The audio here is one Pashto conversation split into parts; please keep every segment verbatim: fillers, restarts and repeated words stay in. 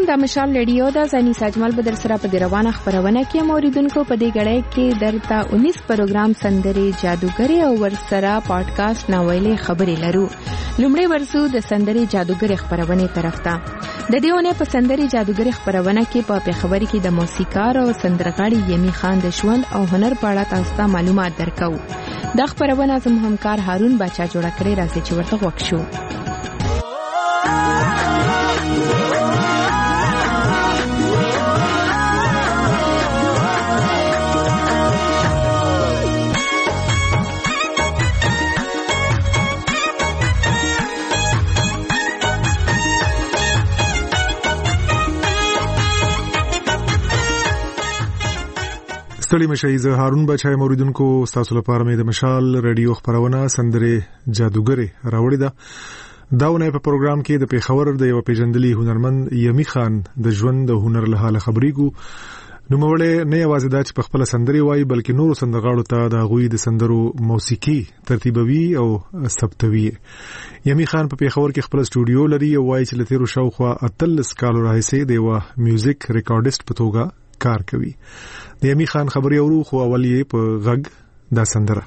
د مشال رادیو د زنی ساجمل بدر سره په روانه خبرونه کې موریدونکو په دې غړې کې درته انیس پروګرام سندري جادوګری او ورسره پادکاسټ ناویلې خبرې لرو. لومړی ورسو د سندري جادوګری خبرونه طرف ته. د دیونه په سندري جادوګری خبرونه کې په خبرې کې د موسیقار او سندرغاړي یمی خان د ژوند او هنر په اړه تاسو ته معلومات درکو. د خبرونه زموږ همکار هارون بچا جوړ کړی راځي چې ورته وښیو. ستړي مشي زه هارون بچای موریدونکو تاسو لپاره مې د مشال رادیو خبرونه سندره جادوګری راوړی ده. داونه په پروګرام کې د پیښور د یو پیژندلي هنرمند یمی خان د ژوند د هنر له حاله خبرېګو. نو موږ نه یوازې دا چې په خپل سندري وایي بلکې نور سندرغاړو ته د غوي د سندرو موسیقي ترتیبوي او ثبتوي. یمی خان په پیښور کې خپل سټوډیو لري او وایي چې لته شاوخوا اتلس کال راهیسې د یو میوزیک ریکارډیسټ په توګه کار کوي. د یمی خان خبري اورو خو اولیه په غږ دا سندره.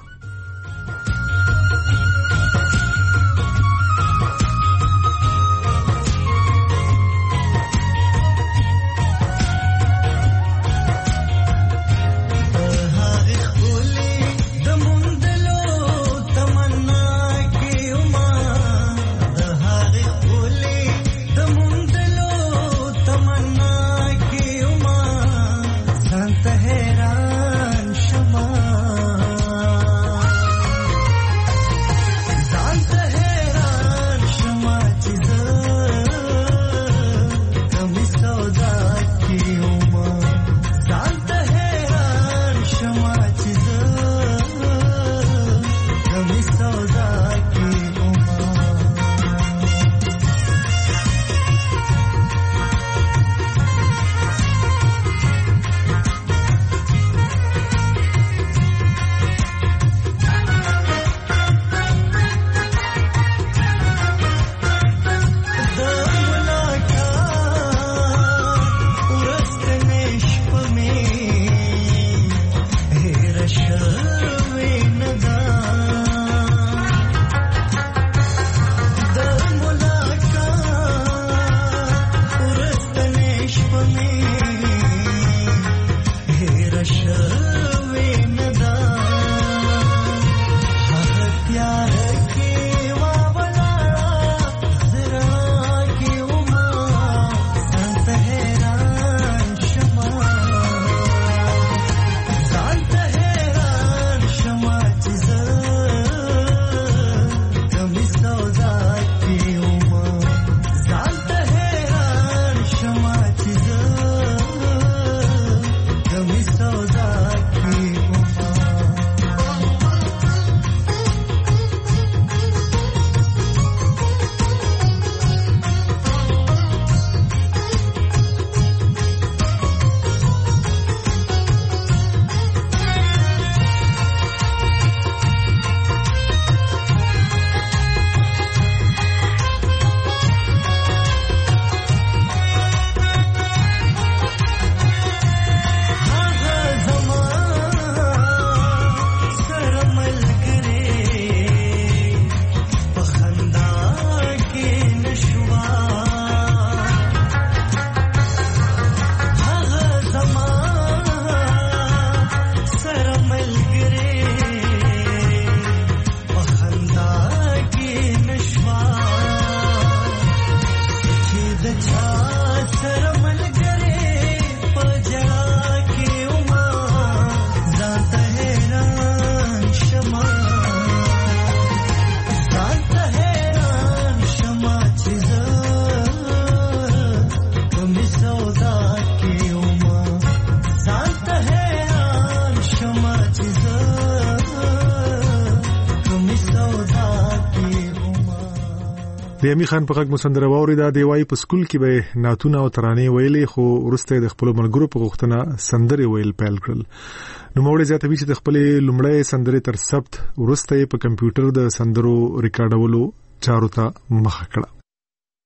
د یمی خان په غږ مسندره ووري دا دی وای په سکول کې به ناتونه او ترانې ویلې خو ورسته د خپل ملګرو په غوښتنه سندري ویل پیل کړل. نو موږ زیاتوي چې د خپل لومړی سندري تر ثبت ورسته په کمپیوټر د سندرو ریکارډولو چارو ته مخه کړه.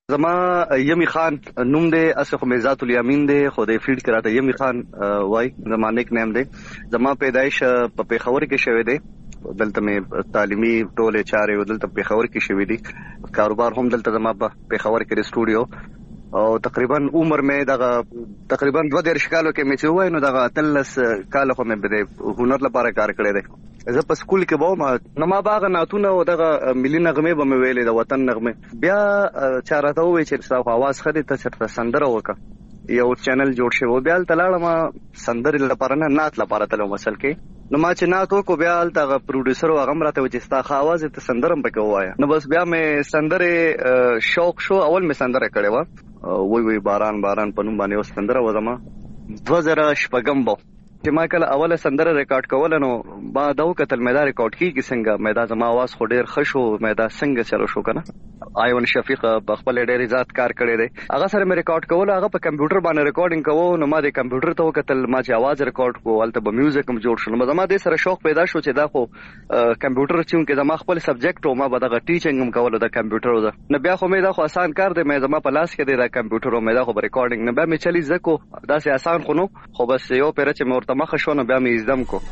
زما یمی خان نوم دی، اسه خو میزات الیمین دی، خو د فیلډ کراته یمی خان وای زما نیک نیم دی. زما پیدایش په پیښور کې شوه دی، دلته مې تعلیمي ټولې چارې دلته پیښور کې شوې دي، کاروبار هم دلته زما په پیښور کې د سټوډیو، او تقریبا عمر مې دغه تقریبا دوه دیرش کالو کې مې چې وای نو دغه اتلس کالو خو مې د هنر لپاره کار کړی دی. زه په سکول کې وم نو ما باغ ناتونه او دغه ملي نغمه به مې ویلې د وطن نغمه، بیا چارته وې چې تاسو आवाज خدي ته چرته سندره وکړه، یو چینل جوړ شو، بیا تلاړه ما سندره لپاره نه نات لپاره تلو مسل کې، نو ما چې نات وکړو بیا دغه پروډوسر هغه مراته و چې ستا خواز ته سندرم پکې وایا، نو بس بیا مې سندره شوق شو، اول مې سندره کړې و وای وای باران باران په نوم باندې و سندره و زما دوه زره شپږم بو چې ما کله اوله سندره ریکارډ کوله نو ما دا وکتل مې دا ریکارډ کیږي څنګه، مې دا زما आवाज خو ډیر ښه شو، مې دا څنګه چلو شو کنه. ایون شفیق په خپل ډیر ذات کار کړی دی، هغه سره مې ریکارډ کوله، هغه په کمپیوټر باندې ریکارډینګ کوو، نو ما د کمپیوټر ته وکتل، ما چې आवाज ریکارډ کوو البته به میوزیک هم جوړ شو، نو زما د سره شوق پیدا شو چې دا خو کمپیوټر چې کې زما خپل سبجیکټ او ما به دغه ټیچینګ هم کوله د کمپیوټر ده، نو بیا خو مې دا خو آسان کار دی، مې زما په لاس کې دی دا کمپیوټر او مې دا خو ریکارډینګ نه بیا مې چلی زکو، دا سه آسان خو نو، خو بس یو پیر چې مې ورته مخ شو نو بیا مې ازدم کو.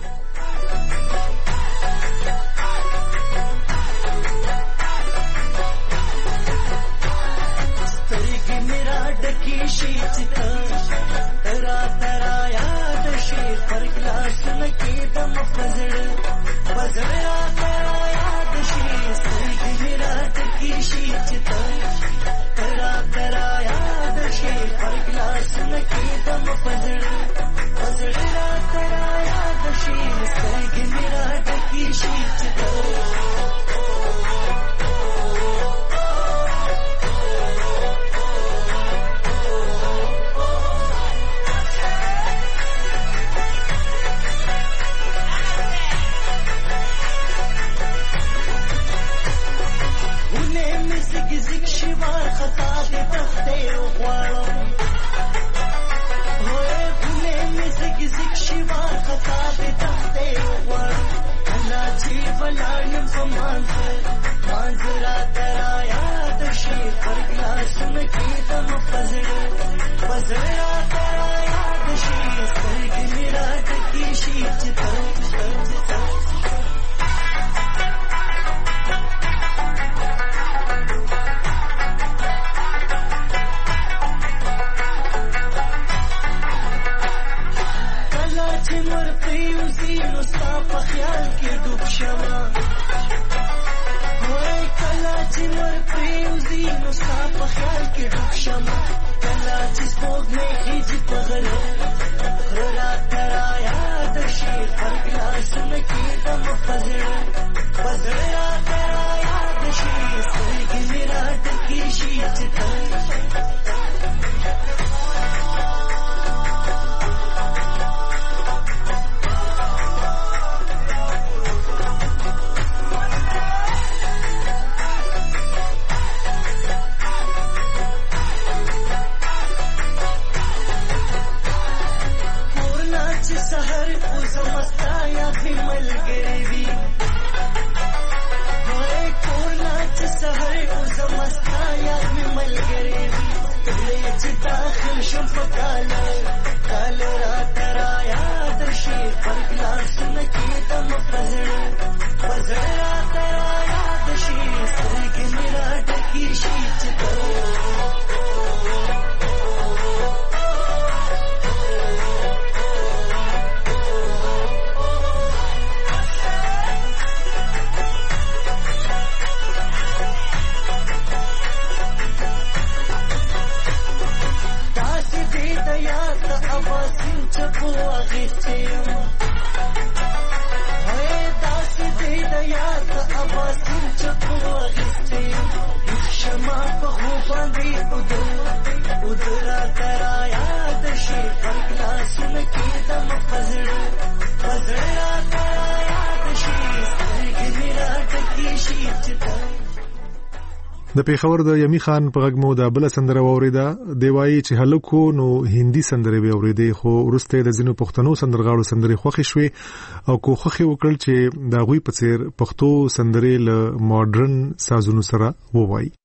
د پیښور د یمی خان په غږمو د بل سندره ووریده، دی وایي چې هلکو نو هندي سندره به اوریدي، خو ورسته د ځینو پښتنو سندرغاړو سندري خوښي شوي او کو خوښي وکړل چې دا غوي په څیر پښتو سندري له ماډرن سازونو سره ووایي.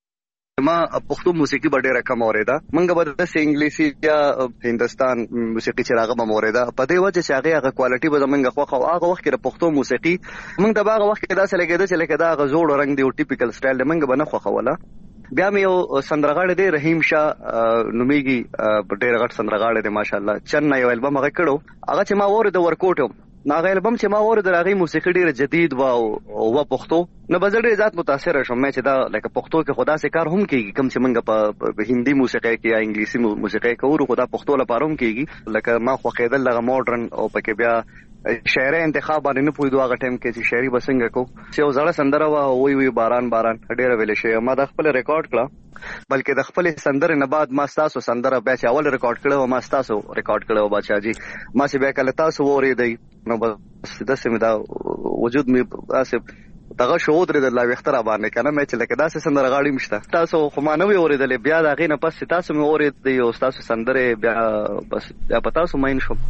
ما پښتو موسیقي ډېره کم اوریدا منګه به د انګلیسي یا هندستان موسیقي چې راغه به اوریدا په دې وجه چې هغه هغه کوالټي به زمونږ خو خو هغه وخت کې د پښتو موسیقي موږ د هغه وخت کې دا څه لګیدا چې لکه دا غزوړ رنگ دی او ټیپیکل سټایل موږ به نه خو خوله. بیا مې یو سندرغاړی دی رحیم شاه نومیږي ډېر غټ سندرغاړی دی ماشاءالله چن یو البم هغه کړو هغه چې ما ورته ورکوټو ناغه البم چې ما ورته راغی موسیقي ډېر جدید و او پښتو نو بزړې ذات متاثر شوم مې چې دا لکه پښتو کې خدا سي کار هم کیږي کم چې منګه په هندي موسیقي کې یا انګلیسي موسیقي کې ورو خدا پښتو لپاره هم کیږي لکه ما خو خېدل لغه ماډرن او پکې بیا شاعر انتخاب باندې نه پوي دوه ټیم کې چې شاعري بسنګ کو چې زړه سندره وا وی وی باران باران ډېر ویل شي ما د خپل ریکارډ کړه بلکې د خپل سندره نه بعد ما تاسو سندره بیا چې اول ریکارډ کړو ما تاسو ریکارډ کړو بچا جی ما چې بیا کله تاسو وریدای نو بس د سیمه دا وجود می اسه دغه شو درې د لا وختره باندې کنه مې چې لکه داسې سندره غاړي مشته تاسو خو ما نه وریدل بیا دا غینه پس تاسو مې وریدای او تاسو سندره بیا بس بیا پتا سو ماین شو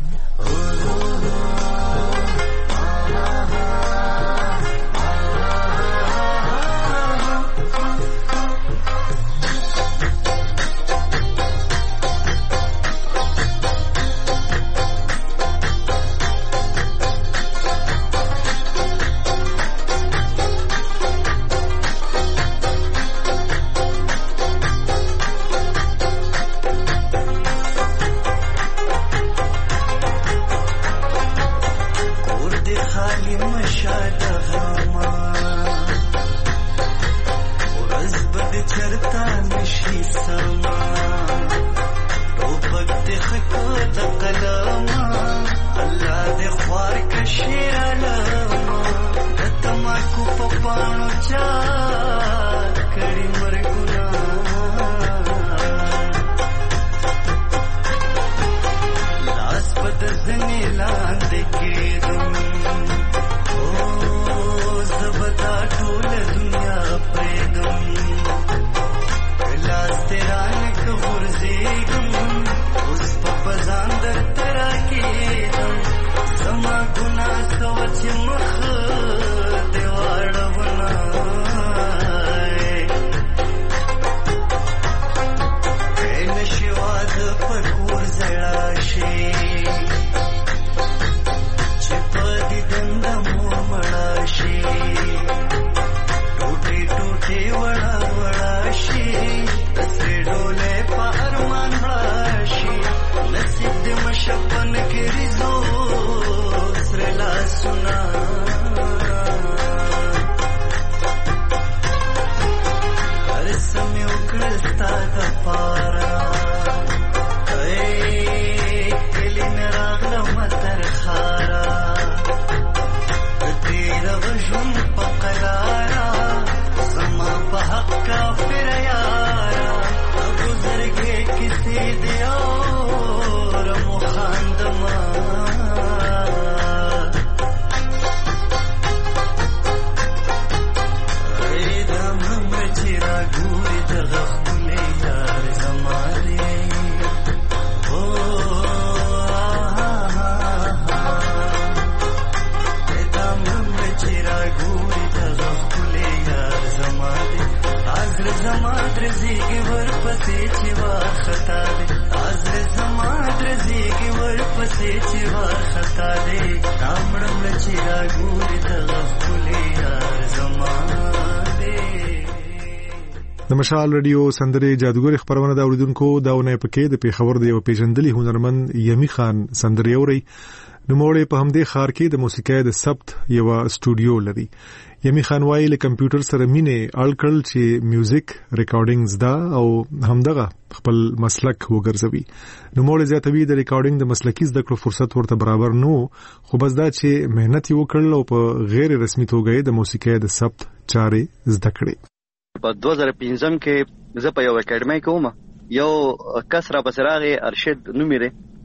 د مشال رادیو سندره جادوګر خبرونه دا اوریدونکو داونه پکې د پیښور د یو پیژندلي هنرمند یمی خان سندره اوري نو موړې په همدې خار کې د موسیقۍ د ثبت یو استودیو لري. یمی خان وايي له کمپیوټر سره مینه الکل چې میوزیک ریکارډینګز دا او همدغه خپل مسلک وګرځوي. نو موړې زیاتوي د ریکارډینګ د مسلکی زده کړو فرصت ورته برابر نو خو بس دا چې مهنت وکړل او په غیر رسمي توګه د موسیقۍ د ثبت چارې زده کړې. په دوه زره پنځم کې زه په یو اکیډمي کې وم یو کس را بسراغه ارشد نومیره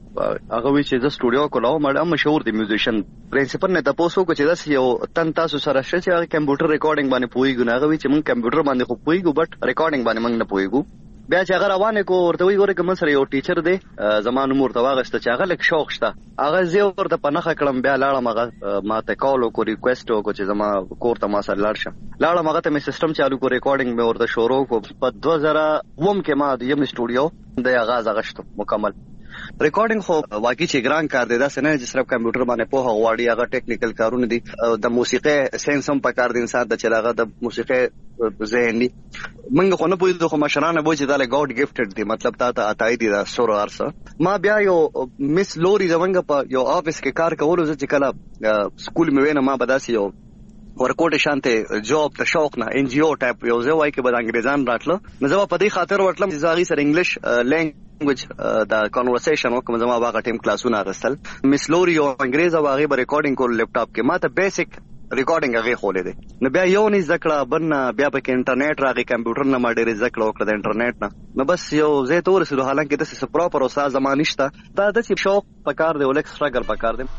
هغه وی چې د سټوډیو کولاو مړ مشهور دی میوزیشن پرنسپل نه تاسو کو چې دا یو تن تاسو سره شې چې کمپیوټر ریکارډینګ باندې پويګو نه هغه وی چې مونږ کمپیوټر باندې خو پويګو بټ ریکارډینګ باندې مونږ نه پويګو بیا چې هغه روانه کو ورته وی ګوره کوم سره یو ټیچر دی زمانو مور ته واغسته چې هغه لک شوق شته هغه زه ورته پنهخه کړم بیا لاړم هغه ما ته کال وکړ ریکوست وکړ چې زما کور ته ما سره لاړ شم لاړم هغه ته مې سیستم چالو کو ریکارډینګ مې ورته شروع کو په دو هزار اووه کې ما د یم سټوډیو د آغاز غشتو مکمل ریکارډینګ خو واقعي چې ګران کار دی دا څنګه چې صرف کمپیوټر باندې په هغه وړي هغه ټیکنیکل کارونه دي د موسیقي ساينس هم په کار دي انسان د چلاغه د موسیقي ذهني منګه خو نه پوهیږم خو مشرانه وایي چې دا له ګاډ ګیفټډ دي مطلب تا ته عطای دي دا سور ارسه ما بیا یو مس لوري زمنګ په یو افیس کې کار کولو چې کله سکول مې وینم ما بداسي یو ورکوټ شانته جاب ته شوق نه ان جی او ټایپ یو ځای وای کې بد انګریزان راتله نو زما په دې خاطر ورتلم چې زاغي سره انګلیش لینګویج دا کانورسیشن وکم زما واغه ټیم کلاسونه غسل مس لوري یو انګریز او هغه به ریکارډینګ کول لپټاپ کې ما ته بیسیک ریکارډینګ هغه خولې دي نو بیا یو نه ذکر بن بیا په انټرنیټ راغی کمپیوټر نه ما ډېر ذکر وکړ د انټرنیټ نه نو بس یو زه تور سره حالانکه د څه پراپر او ساز زمانشته دا د شوق پکار دی ولک سټرګل پکار دی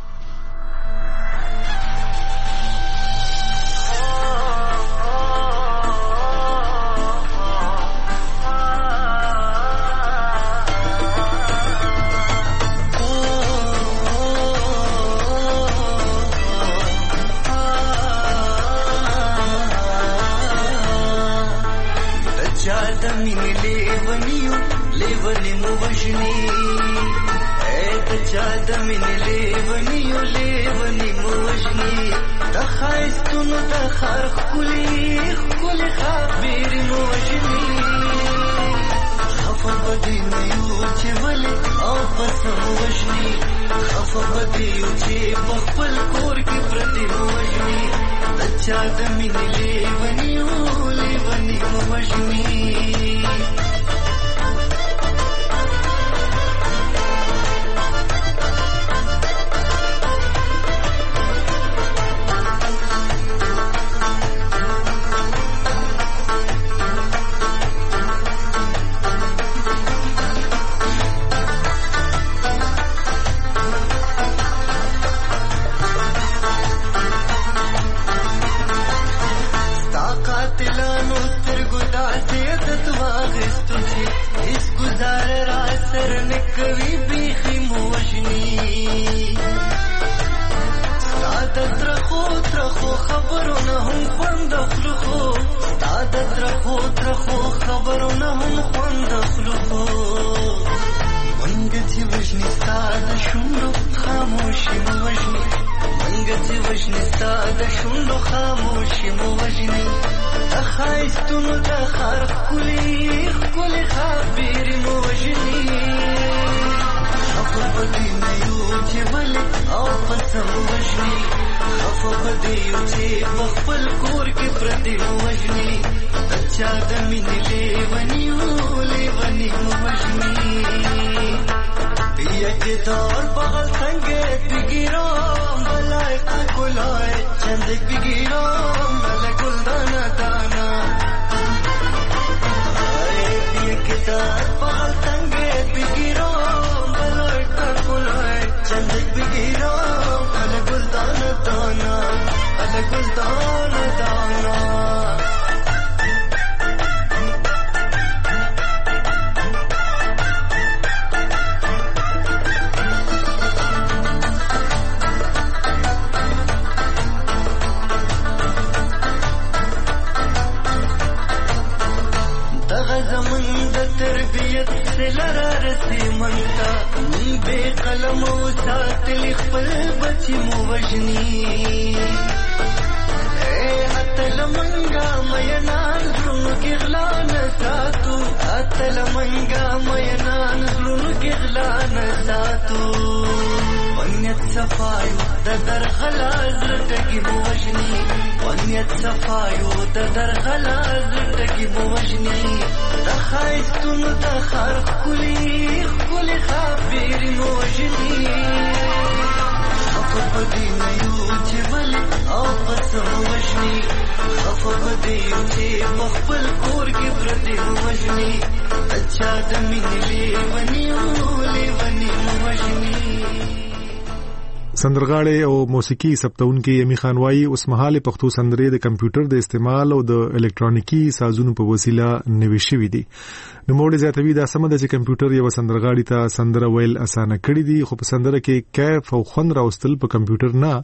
سندرغاړي او موسیقي ثبتونکي یمي خان وايي اوس مهال پښتو سندرې د کمپیوټر د استعمال او د الکترونیکي سازونو په وسیله نوي شوي دي. نو موږ زیاتوي دا سم د چې کمپیوټر یو سندرغاړي ته سندره ویل اسانه کړی دي، خو په سندره کې کیف او خوند راوستل په کمپیوټر نه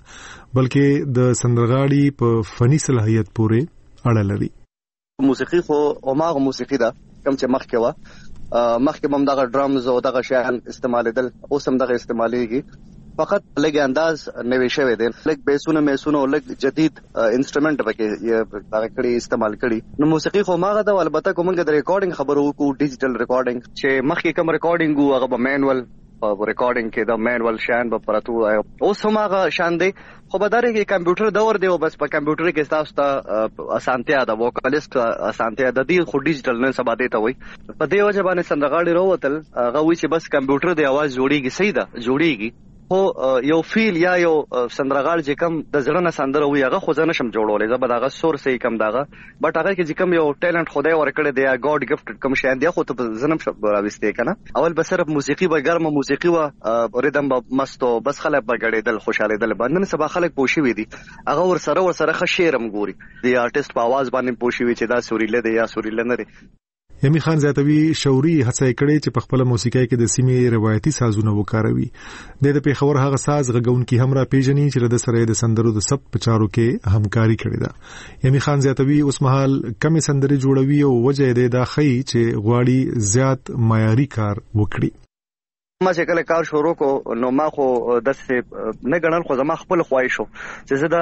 بلکې د سندرغاړي په فني صلاحیت پورې اړه لري. موسیقي خو اوماغه موسیقي ده کوم چې مخکې و مخکې هم دغه ډرامز او دغه شیان استعمالېدل، اوس هم دغه استعمالېږي، فقط لږ انداز نوي شوی دی، لږ بیسونه میسونه او لږ جدید انسټرومنټ پکې دغه کړي استعمال کړي. نو موسیقي خو ماغه ده، البته کومه د ریکارډینګ خبرو کو ډیجیټل ریکارډینګ چې مخکې کوم ریکارډینګ وو هغه به مینوال ریکارډینګ کې دا مینوال شان به پراتو اوس هم هغه شان دی، خو به دغه کې کمپیوټر دور دی او بس په کمپیوټر کې تاسو ته اسانتیا ده، ووکالیست اسانتیا د دې خو ډیجیټل نه سبا دی ته وي. په دې وجه باندې سندرغاړي راوتل هغه وی چې بس کمپیوټر دی आवाज جوړیږي، صحیح ده جوړیږي، خو یو فیل یا یو سندرغاړ چې کم د زړه نه سندره وي هغه خو ځنه شم جوړولې زه به دغه سور صحیح کم دغه بټ هغه کې چې کم یو ټیلنت خدای ورکړی دی یا ګاډ ګفټ کم شي دی خو ته زنم شپ راوستې کنه. اول به صرف موسیقي به ګرمه موسیقي و ریدم به مستو بس خلک به غړېدل خوشاله دل باندې سبا خلک پوښي وي دي هغه ور سره ور سره خشيرم ګوري دی آرټیست په आवाज باندې پوښي وي چې دا سوريله دی یا سوريله نه دی. یمي خان زیاتوي شوري هڅه کړې چې په خپل موسیقۍ کې د سیمې روایتي سازونه وکاروي. د د پیښور هغه ساز غږونکي هم را پیژني چې د سره د سندرو د سب په چارو کې همکاري کړې ده. یمي خان زیاتوي اوس مهال کمی سندرې جوړوي او وجه یې دا خي چې غواړي زیات معیاري کار وکړي. ما چې کله کار شروع کو نو ما خو دسه نه غنل خو زما خپل خواهش شو چې زه دا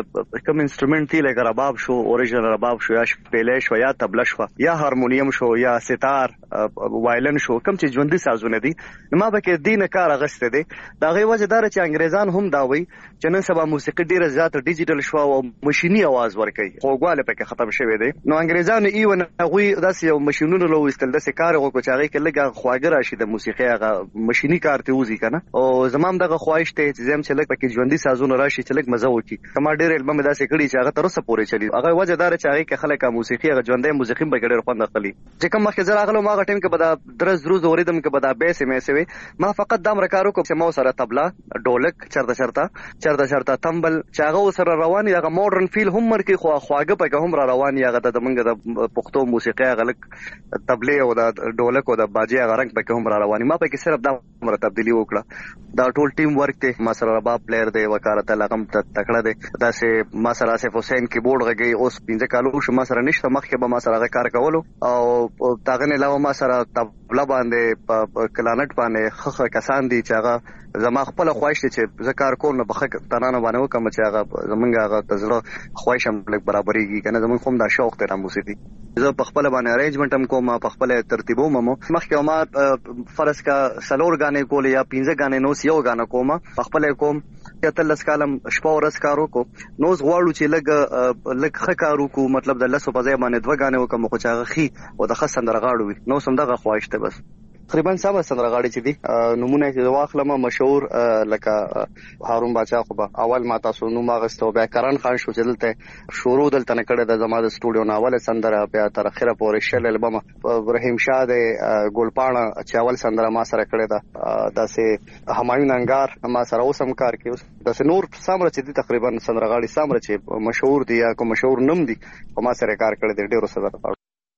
کوم انسټرومنټ دی لکه رباب شو، اوریجنل رباب شو، یا شپېلې شو، یا طبله شو، یا هارمونیم شو، یا ستار وایلن شو، کوم چې ژوندۍ سازونه دي نو ما به کې دینه کار اغسته دي. دا غي وجه دار چې انګريزان هم دا وایي چې نن سبا موسیقي ډیره زیات ډیجیټل شو او ماشيني आवाज ورکوي، خوګواله پکې ختم شوی دی. نو انګريزان ایون هغه داسې یو ماشينونو لو استل داسې کار وکړي چې هغه کې لګه خواګر راشي د موسیقي هغه ماشيني کار ته وځي کنه. او زمام دغه خواهش ته چې زم چې لګ پکې ژوندۍ سازونه راشي چې لګ مزه وکړي. کما ډېر البم داسې کړي چې هغه تر اوسه پورې چلی، هغه وجه دار چې هغه کې خلک موسیقي هغه ژوندۍ موسیقي به ډېر خوند اخلي. چې کوم مخکې زه راغلم هغه ټیم کې به دا درز دروز اوریدم کې به دا بیسې مې سوي، ما فقط دا مرکارو کوم چې مو سره طبله ډولک چرته چرته چرته چرته تمبل چې هغه سره رواني هغه ماډرن فیل هم مرکي خو خواګه پکې هم را رواني هغه د منګه د پښتو موسیقي هغه لک طبله او د ډولک او د باجي هغه رنگ پکې هم را رواني. ما پکې صرف دا مر تبدیلی وکړه. دا ټول ټیم ورک ته ما سره رباب پلیئر دی، وکالت لغم تکړه دی، دا سه ما سره اسف حسین کیبورډ غږی اوس پنځه کالو شو ما سره نشته، مخکې به ما سره کار کولو او تاغه نه علاوه ما سره طبله باندې په کلانټ باندې خخه کسان دي چې هغه زما خپل خواهش دي چې ذکر کول نه بخښه تنانه باندې وکم چې هغه زمونږ هغه تزړه خواهش هم لږ برابرېږي کنه. زمونږ کوم دا شوق ته موسیقي زه په خپل باندې ارینجمنت هم کوم، په خپل ترتیبو ممو مخکې ما فرض کا سلور غانې کول یا پنځه غانې نو سیو غانه کوم په خپل کوم یا تلس کالم شپه ورځ کارو کو نو غواړو چې لګ لګ خکارو کو مطلب د لسو په ځای باندې دوه غانې وکم خو چاغه خي او د خسن درغاړو وي نو سم دغه خواهش ته بس تقریبا سم سندرغاړي چې دي نمونه کې واخلم مشهور لکه هارون باچا خو به اول ما تاسو نو ماغستو بیا کرن خان شو چې دلته شروع دلته نه کړه د زما د سټوډیو ناول سندره بیا تر اخره پورې شل البم ابراهیم شاه د ګلپاڼه چاول سندره ما سره کړه دا داسې همایون انګار ما سره اوسم کار کوي داسې نور سمره چې دي تقریبا سندرغاړي سمره چې مشهور دي یا کوم مشهور نوم دي په ما سره کار کړی دی ډیرو سره.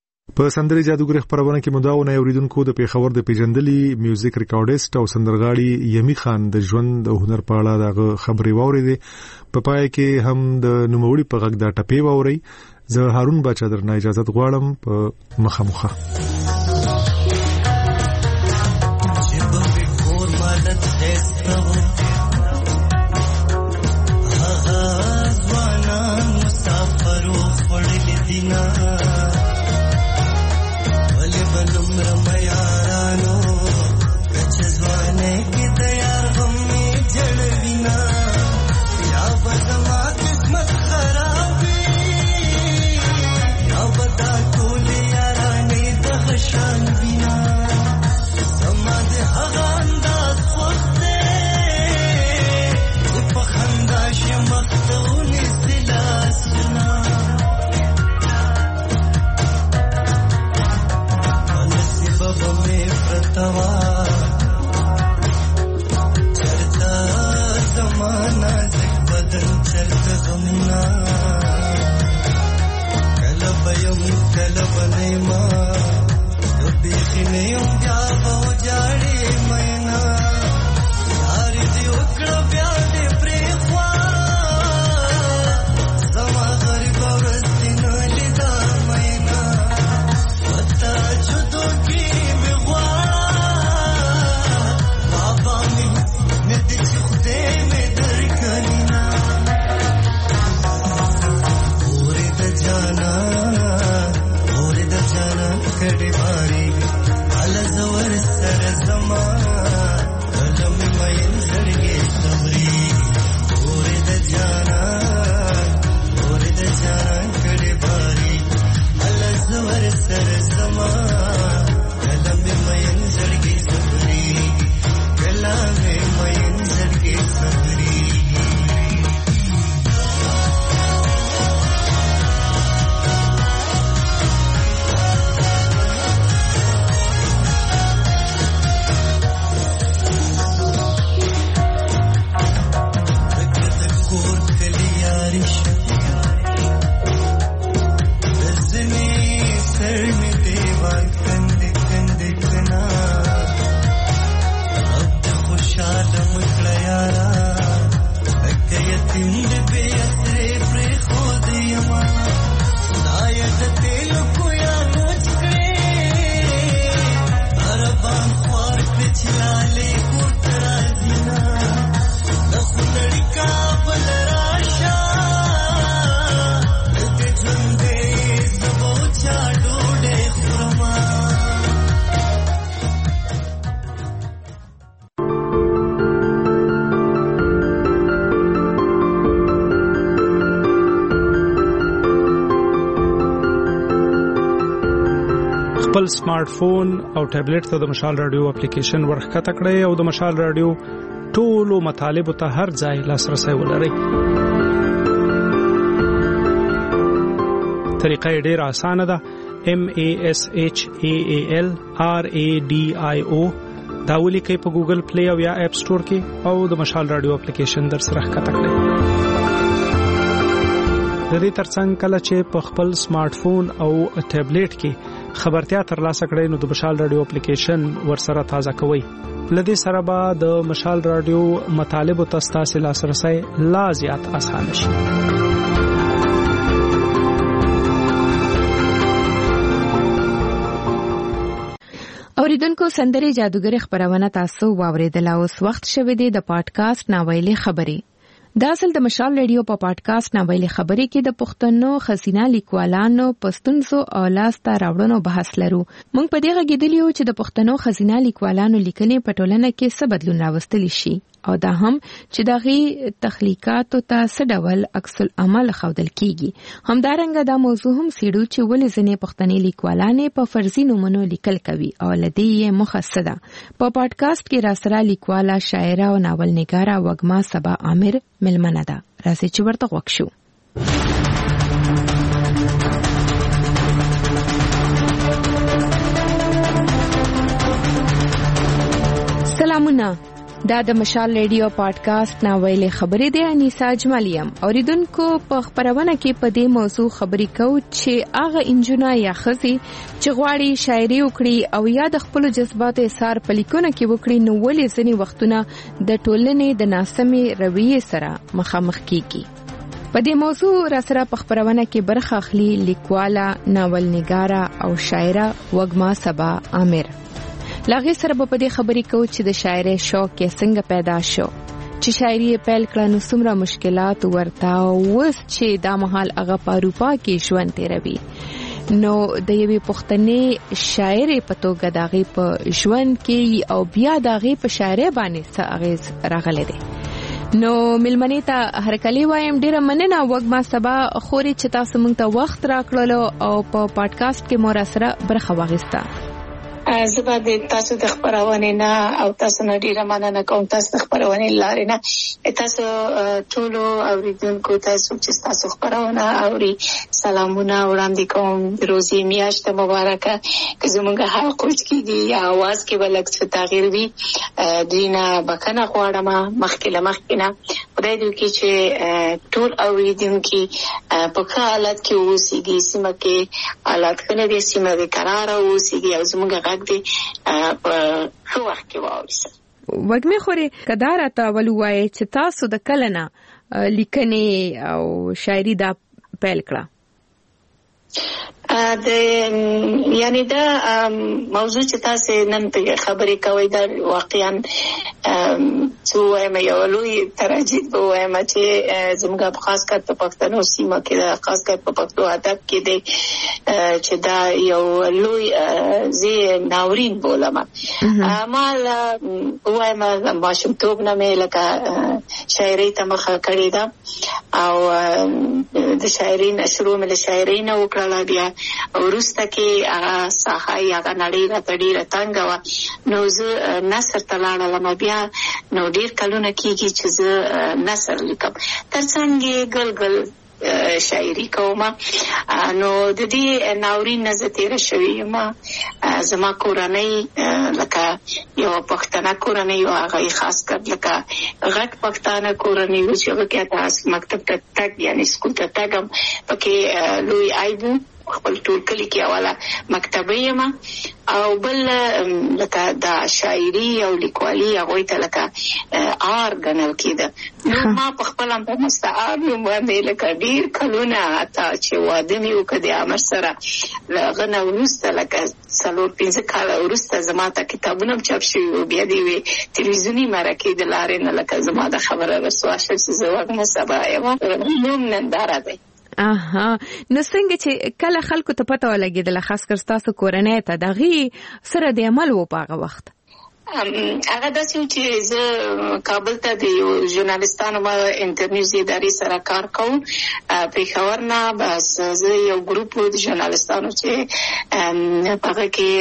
په سندري جادوګر خبرونه کې مداونه اوریدونکو د پیښور د پیجندلي میوزیک ریکارډیست او سندرغاړي یمي خان د ژوند او هنر په اړه د خبري واوریدې په پای کې هم د نوموړي په غږ د ټپې واوري. زه هارون باچا درنه اجازه غواړم په مخامخه. بدن چرته غمنا کله بیم کله بنیما بیخی نیم بیا بو جاړي مینا یار دې وکړه بیا دې پرې خوا زما غریب ورځین لیدا مینا وتا جدو کی می غوا بابا می ندی خدای می درکلینا اورې د جانا اورې د جانا کډې باری زور سر زما قلم مین زړګي صبري اورې د جانا اورې د جانا کړي باري ال زور سر زما قلم مین زړګي صبري کلام مین زړګي صبري خپل سمارټ فون او ټابلیټ ته د مشال رادیو اپلیکیشن ورخکته کړئ او د مشال رادیو ټولو مطالبه ته هر ځای لاسرسي ولرئ. طریقه ډیره اسانه ده. M A S H A A L R A D I O دا ولیکئ په ګوګل پلی او یا اپ سٹور کې او د مشال رادیو اپلیکیشن در سره ښکته کړئ. د دې ترڅنګ کله چې په خپل سمارټ فون او ټابلیټ کې خبرتیا ترلاسه کړئ نو د مشال رادیو اپلیکیشن ورسره تازه کوئ. لدې سره به د مشال رادیو مطالب او تاسو لاسرسي لا زیات اسانه شي. اوریدونکو سندري جادوګر خبرونه تاسو واوریدل او وخت شوه دی د پادکاسټ ناویلې خبري. دا اصل د مشال رادیو په پادکاسټ ناویلې خبري کې د پښتنو خزینه لیکوالانو پښتونزو او لاسته راوړنو بحث لرو. موږ په دې غږیدلیو چې د پښتنو خزینه لیکوالانو لیکنې په ټولنه کې څه بدلون راوستلی شي او دا هم چې دغه تخلیقاتو ته څه ډول عکس العمل ښودل کیږي. همدارنګه دا موضوع هم سیړو چې ولې ځینې پښتني لیکوالانې په فرضي نومونو لیکل کوي او لدې یې مخصصه په پادکاسټ کې راسره لیکواله شاعره او ناول نګاره وګما صبا عامر ملمنه ده. راځي چې ورته وښو. سلامونه. دا د مشال رادیو پادکاسټ ناویلې خبرې دی. انیسا اجمالیم اوریدونکو په خبرونه کې په دې موضوع خبرې کوو چې هغه انجونه یا خزي چې غواړي شاعري وکړي او یا د خپل جذباتو اثر په لیکونه کې وکړي نو ولې ځینې وختونه د ټولنې د ناسمې رویې سره مخامخ کیږي. په دې موضوع را سره په خبرونه کې برخه اخلي لیکواله ناول نګاره او شاعره وګما صبا عامر. لاغي سره په دې خبرې کوو چې د شاعرۍ شوق یې څنګه پیدا شو، چې شاعري پیل کړه نو څومره مشکلات ورته اوس چې دا مهال هغه په اروپا کې ژوند تیروي. نو د یوې پښتنې شاعرې په توګه داغي په ژوند کې او بیا داغي په شاعرۍ باندې څه اغیز راغلی دی. نو ملمنې ته هرکلی وایم ډیره مننه وګما صبا خوري چې تاسو موږ ته وخت راکړلو او په پادکاسټ کې مو را سره برخه واغسته. زبا د تاسو د خبرونه نه او تاسو نه ډیره مننه کوم. تاسو د خبرونه لارې نه تاسو ټول اوریدونکو تاسو چې تاسو خبرونه اوري سلامونه وړاندې کوم. روزي میاشت مبارکه که زموږ حق کې دی اواز کې ولکس تغییر وي دینا بکنه غواړم مخکې لمخکې نه خدای دې وکړي چې ټول اوریدونکي په ښه حالت کې اوسېږي، سیمه کې حالات ښه نه دي، سیمه دې کراره اوسېږي او زموږ غږ دې په ښه وخت کې واوري. وږمې خورې که دا راته اول ووایې چې تاسو د کله نه لیکنې او شاعري دا پیل کړه؟ د یعنی دا موضوع چې تاسو نن په خبرې کوي دا واقعا څو وایم یو لوی تراجید به وایم چې زموږ په خاص کار په پښتنو سیمه کې دا خاص کار په پښتو ادب کې دی چې دا یو لوی زی ناورین بولم. ما وایم ماشومتوب نه مې لکه شاعري ته مخه کړې ده او د شاعري شروع مې له شاعري نه وکړه، بیا ورسته کې هغه ساحه هغه نړۍ راته ډېره تنګه وه، نو زه نثر ته لاړم. بیا نو ډېر کلونه کېږي چې زه نثر لیکم، تر څنګ یې ګل ګل شاعري کوم. نو د دې ناورین نه زه تېره شوې یم. زما کورنۍ لکه یو پښتنه کورنۍ وه، هغه یې خاص کر لکه غټ پښتانه کورنۍ وه چې هغه کې تاسو مکتب ته تګ یعنې سکول ته تګ هم پکې لوی عیب و. خپل ټول کلی کې اوله مکتبه یم او بل لکه دا شاعري او لیکوالي هغوی ته لکه آر ګڼل کېده. نو ما په خپل هم په مستعار یم باندې لکه ډېر کلونه حتی چې واده مې وکړه د عمر سره، له هغه نه وروسته لکه څلور پنځه کاله وروسته زما ته کتابونه هم چاپ شوي وو. بیا د یوې تلویزیوني مرکې د لارې نه لکه زما د خبره رسوا شوه چې زه وږمه صبا یم، نوم ننداره دی. اها نو څنګه چې کله خلکو ته پته ولګېدله خاص کر ستاسو کورنۍ ته د هغې سره د عمل و په هغه وخت؟ هغه داسې و چې زه کابل ته د یو ژورنالستانو ما انټرنیوز ادارې سره کار کوم پېښور نه. بس زه یو ګروپ و د ژورنالستانو چې په هغه کې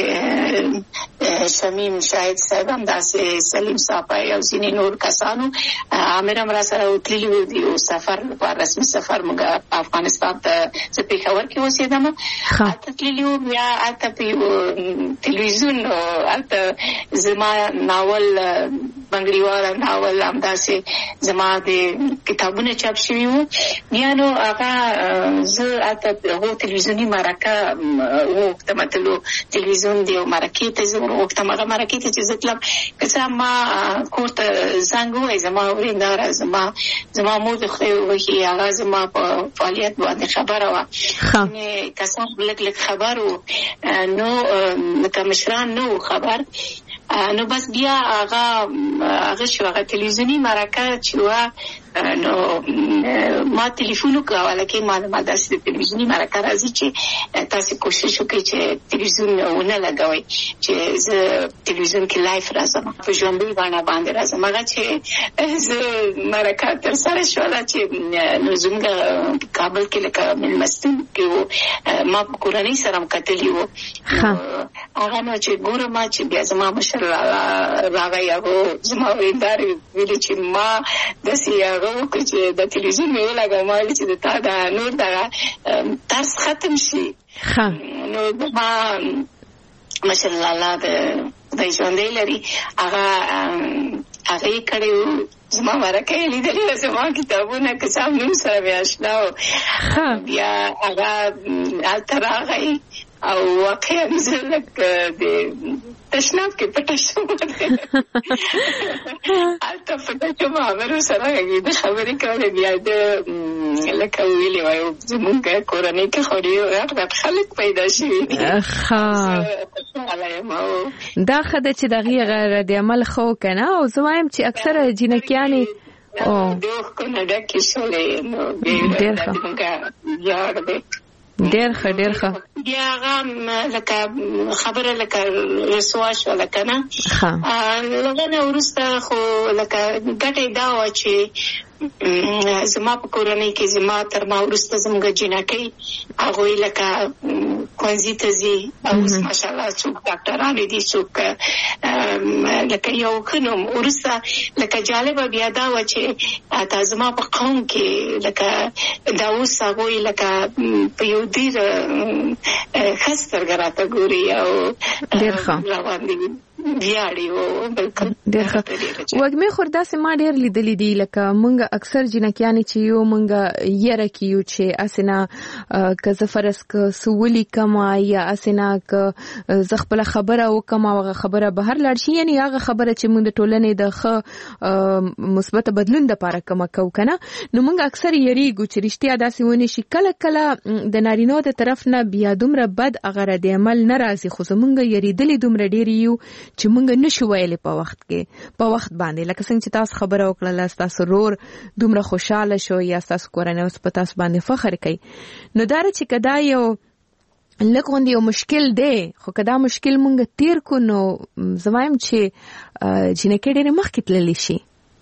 شمیم شاهد صاحب هم داسې سلیم صافی او ځینې نور کسانو عامر هم را سره وتلي وو د یو سفر لپاره، رسمي سفر. موږ افغانستان ته زه پېښور کې اوسېدم، هلته تللي وو. بیا هلته په یو تلویزیون هلته زما ناول بنګړیواله ناول همداسې زما د کتابونه چاپ شوي وو. بیا نو هغه زه هلته هغو تلویزیوني مرکه وغوښتم، تلو تلویزیون د یو مرکې ته زه وغوښتم. هغه مرکې ته چې زه تلم که څه ما کور ته زنګ ووایي زما ورېنداره زما زما مور د خدای وبښي هغه زما په فعالیت باندې خبره وه. کسان لږ لږ خبر وو، نو لکه مشران نه وو خبر. نو بس بیا هغه هغه شو هغه تلویزیوني مرکه چې وه، نو ما ټلیفون وکړ ولکه ما ما داسې د تلویزیوني مرکه راځي چې تاسو کوشش وکړئ چې تلویزیون ونه لګوئ، چې زه تلویزیون کې لایف راځم، په ژوندۍ بڼه باندې راځم. هغه چې زه مرکه ترسره شوله چې نو زموږ کابل کې لکه مېلمستون کې وو، ما په کورنۍ سره هم کتلي وو. هغه نو چې ګورم چې بیا زما مشر راغی، هغو زما ورېندارې ویلي چې ما داسې هغه وکړو چې د تلویزیون مې ولګوه. ما ویلي چې د تا د نور دغه ترس ختم شي. نو ما مشر الله د خدای ژوندی لري هغه هغه یې کړی و. زما مرکه یې لیدلې وه، زما کتابونه که څه هم نوم سره مې اشنا و. بیا هغه هلته راغی او واقعا زه لږ د تشناب کې پټه شوم، هلته پټه شوم. عامر سره د خبرې کولې. بیا د لکه ویلې وایو زموږ کورنۍ کې خو ډېر غټ غټ خلک پیدا شوي دي. دا ښه ده چې د هغې رد عمل ښه و که نه. او زه وایم چې اکثره جینکیانې د اوښکو نه ډکې شولې. نو ډېر ښه ویاړ دی. ډېر ښه ډېر ښه. بیا هغه لکه خبره لکه رسوا شوله که نه. هغه نه وروسته خو لکه ګټه یې دا وه چې زما په کورنۍ کې زما تر ما وروسته زموږ جینکۍ هغوی لکه ښوونځي ته ځي او اوس ماشاءالله څوک ډاکټرانې دي، څوک لکه یو ښه نوم. وروسته لکه جالبه بیا دا وه چې حتی زما په قوم کې لکه دا اوس هغوی لکه په یو ډېر ښه سترګه راته ګوري او ډېر ښه ویاړي او بالکل ډېر ښه. وګمې خوردا سه ما ډېر لیدلې دي لکه مونږ اکثر جنکیانی چې یو مونږ یره کیو چې اسنه که زفرس ک سولي کما یا اسنه ک ز خپل خبره وکم او خبره بهر لاړ شي یعنی هغه خبره چې مونږ د ټولنې د ښه مثبت بدلون د لپاره کوم کو کنه نو مونږ اکثر یریږو چې رښتیا داسې ونی شي کله کله د نارینو د طرف نه بیا دومره بد اگر د عمل ناراضي خو زمونږ یریدلې دومره ډېر یو چې مونږ نشو ویلې په وخت کې په وخت باندې لکه څنګه چې تاسو خبره وکړه تاسو رور دومره خوشاله شو یا تاسو کورنۍ اوس په تاسو باندې فخر کوي نو دا چې کدا یو لکه یو مشکل دی خو کدا مشکل مونږ تیر کو نو زوایم چې جنکه ډېر مخکې تللی شي.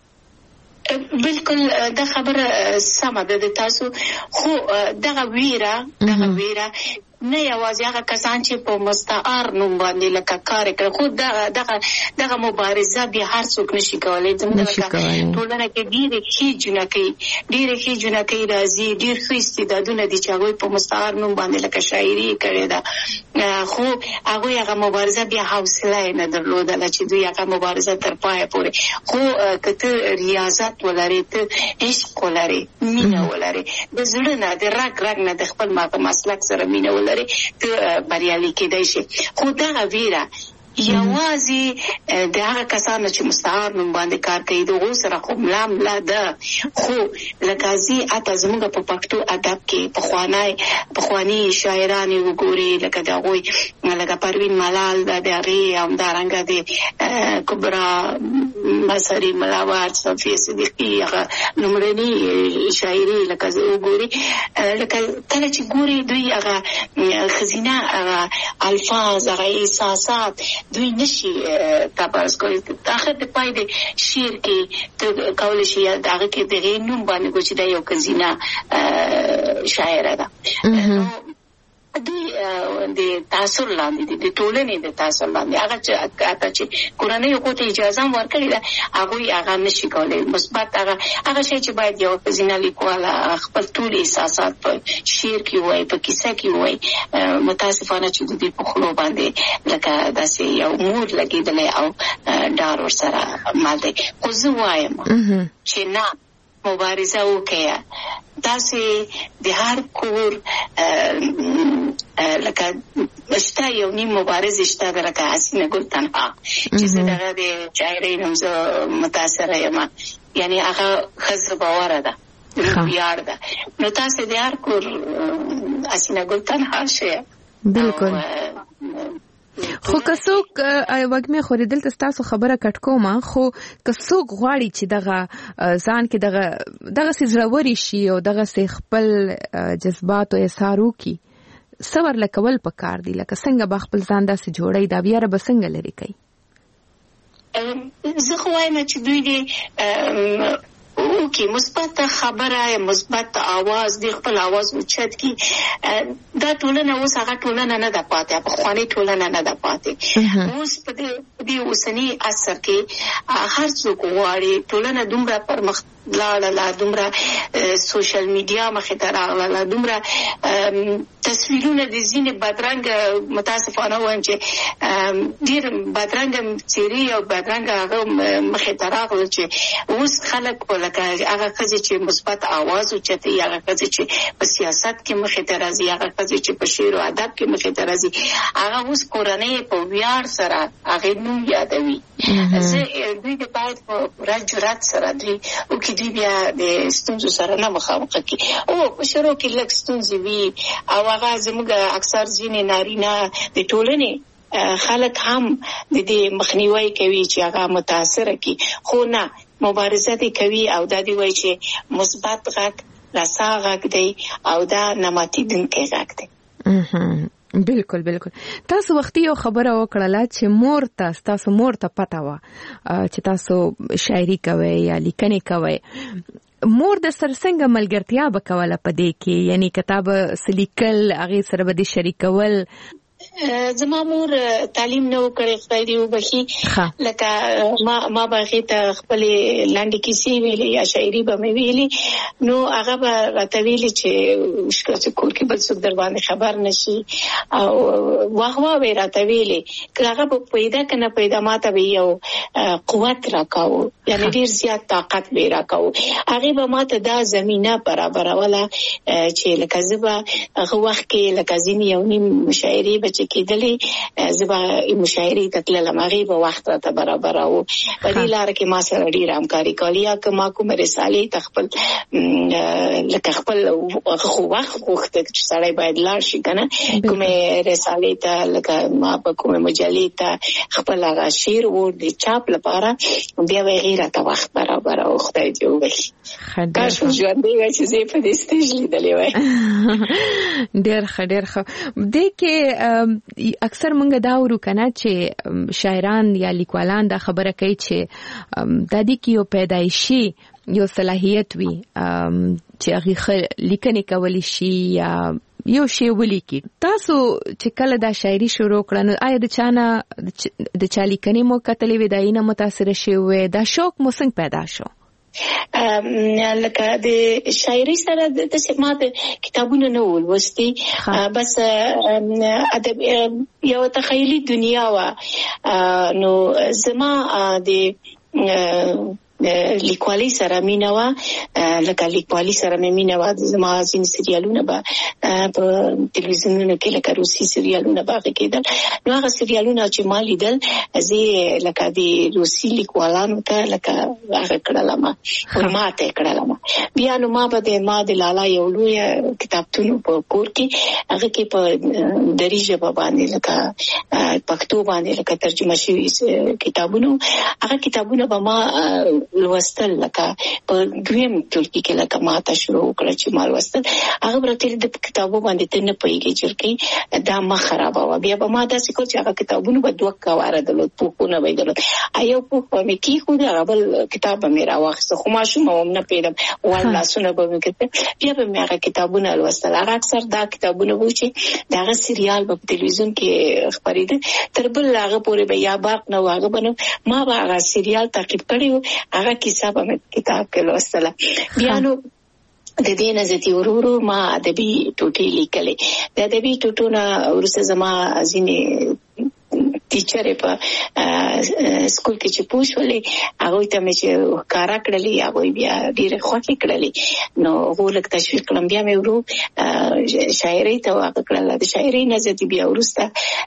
بالکل دا خبره سمه ده تاسو خو دغه ویره دغه ویره نه یوازې هغه کسان چې په مستعار نوم باندې لکه کار کوي خو دغه دغه دغه مبارزه به هر څوک نشي کولای زموږ ټولنه کې ډېر ښه جنکې ډېر ښه جنکې راځي ډېر ښه استعدادونه دي چې هغه په مستعار نوم باندې لکه شاعري کوي دا خو هغه هغه مبارزه به حوصله نه درلوده چې دوی هغه مبارزه تر پای پورې خو کته ریاضت ولري ته عشق ولري مینه ولري د زړه نه د رګ رګ نه د خپل مسلک سره مینه ولري ته بریالي کېدای شي خو دا ویره یوازې د هغه کسانو چې مستعار نوم باندې کار کوي دغه سره خو ملا ملا ده خو لکه زی اته زموږ په پښتو ادب کې په خوانای په خواني شاعرانو وګوري لکه دا غوي لکه پروین ملال د دغه هم دارنګه د کبرا مسری ملاوات صفی صدیقی هغه نمرني شاعري لکه زه وګوري لکه کله چې ګوري دوی هغه خزینه هغه الفاظ هغه احساسات دوی نشي تابرز کوي اخر د پای د شعر کې ته کول شي دغه کې د نوم باندې کوچ دا یو کزینا شاعر ده دوی د تاثیر لاندې د ټولنې د تاثیر لاندې هغه چې چې کورنۍ یو ته اجازه ورکړي دا هغه هغه نشي کولای مثبت هغه هغه شی چې باید یو کزینا لیکواله خپل ټول احساسات په شعر کې وای په کیسه کې وای متاسفانه چې د دې په خلو باندې لکه داسې یو مور لګیدلې او ډار ور سره مال دی خو زه وایم چې نه مبارزه وکړه داسې د هر کور لکه مشته یو نیم مبارز اشته ده لکه حسینه ګل تنها چې زه دغه د شاعرۍ نوم زه متاثره یم یعنی هغه ښځه باوره ده ویاړ ده نو تاسو د هر کور حسینه ګل تنها شئ بالکل خو کڅوک وګمه خو دلته تاسو خبره کټ کومه خو کڅوک غواړي چې دغه ځان کې دغه دغه سزوري شي او دغه خپل جذبات او احساسو کی صبر لکول پکار دی لکه څنګه به خپل ځان داسې جوړي دا بیا به څنګه لري کوي زه خو وایم چې دوی دې او کی مثبت خبره مثبت आवाज دی خپل आवाज اوچت کی دا ټولنه اوس هغه ټولنه نه ده پاتې په خواني ټولنه نه ده پاتې اوس په دې اوسنی اثر کې هر څوک غواړي ټولنه دومره پرمخ لاړه لا دومره سوشل میډیا مخې ته راغله دومره تصویرونه د ځینې بدرنګ متاسفانه وایم چې ډېر بدرنګ چیرې او بدرنګ هغه مخې ته راغله چې اوس خلک په لکه هغه ښځې چې مثبت आवाज اوچتوي هغه ښځې چې په سیاست کې مخې ته راځي هغه ښځې چې په شعر او ادب کې مخې ته راځي هغه اوس کورنۍ په ویاړ سره هغې نوم یادوي زه دوی د باید په پوره جرات سره دوی وکړي دوی بیا د ستونزو سره نه مخامخ کړي او په شروع کې لږ ستونزې وي او هغه زموږ اکثر ځینې نارینه د ټولنې خلک هم د دې مخنیوي کوي چې هغه متاثره کړي خو نه مبارزه دي کوي او دا دی وایي چې مثبت غږ رسا غږ دی او دا نماتیدونکی غږ دی بالکل بالکل تاسو وختي یو خبره وکړه چې مور تاسو تاسو مور ته پتا و چې تاسو شاعري کوي یا لیکنه کوي مور د سرسنګ ملګرتیا وکوله په دې کې یعنی کتاب سلیکل هغه سره به شریکول زما مور تعلیم نه وکړي خدای دې وبخي لکه ما ما باغې ته خپل لاندې کیسې ویلې یا شاعري به مې ویلې نو هغه به راته ویلې چې شکر کور کې بل څوک در باندې خبر نشي او واه واه به راته ویلې هغه به پیدا کنه پیدا ماته به یو قوت راکاو یعنی ډیر زیات طاقت به راکاو هغه به ماته دا زمينه برابروله چې لکه زبا هغه وخت کې لکه ځینې یو نیم مشاعري بچ کېدلې زبا مشاعري تکله لمغه په وخت راته برابراو په دې لار کې ما سره ډیر همکاري کوي یا که ما کوم رسالې تخپل لکه خپل خو وخت وخت چې سړی باید لاړ شي کنه کوم رسالې ته لکه ما په کوم مجلې ته خپل هغه شعر ور دي چاپ لپاره بیا غیره ته وخت برابر او خدای دې وبخي کاش ژوند دی چې زه په دې سټیج لیدلې وای ډېر ښه ډېر ښه دې کې اکثر مونږ دا ورو کنه چې شاعران یا لیکوالان دا خبره کوي چې د دې کې یو پیدایشي یو صلاحیت وي چې هغه لیکنه کولی شي یا یو شی ولیکي تاسو چې کله دا شاعري شروع کړنو آیا د چانه د چالي کني مو کتلې وداینه متاثر شوه دا شوق مو څنګه پیدا شو لکه د شاعري سره د سمات کتابونه نه ولوستي بس ادب یو تخیلی دنیا وا نو زما د لیکوالي سره مینوا لکه لیکوالي سره مینوا زما ځین سریالونه به په ټلویزیونونو کې لکه روسي سریالونه باغ کېدل نو هغه سریالونه چې ما لیدل زه لکه د روسي لیکوالانو ته لکه هغه کړلم ورماته کړلم بیا نو ما به د ما د لالا یو لوی کتابتون په کور کې هغه کې په دری ژبه باندې لکه پښتو باندې لکه ترجمه شوی کتابونه هغه کتابونه به ما لوستل لکه په دویم ټولګي کې لکه ما ته شروع کړ چې ما لوستل هغه برته د کتابو باندې ته نه پېږي چې دا ما خراب و بیا به ما داسې کو چې هغه کتابونه به دوه کواره دلته پوښونه ویدل ایو په مې کې خو دا بل کتاب مې راوخسته خو ما شوم نه پیدم والله سونه به مې کته بیا به مې هغه کتابونه لوستل هغه اکثر دا کتابونه وو چې دا سریال په تلویزیون کې خبرېده تر بل هغه پورې به یا باق نه واغه بنو ما به هغه سریال تعقیب کړیو هغه کیسه په کتاب کې لوستله بیا نو د دې نزدې ورورو ما ادبي ټوټې لیکلې د ادبي ټوټو نه ورسره زما ځینې ټیچر په سکول کې چې پوښولې هغه ته مې چې کارا کړلې هغه بیا ډېر خوښ کړلې نو ولک تشویق کړم بیا مې ورو شاعري ته واقع کړل د شاعري نزدې بیا ورسته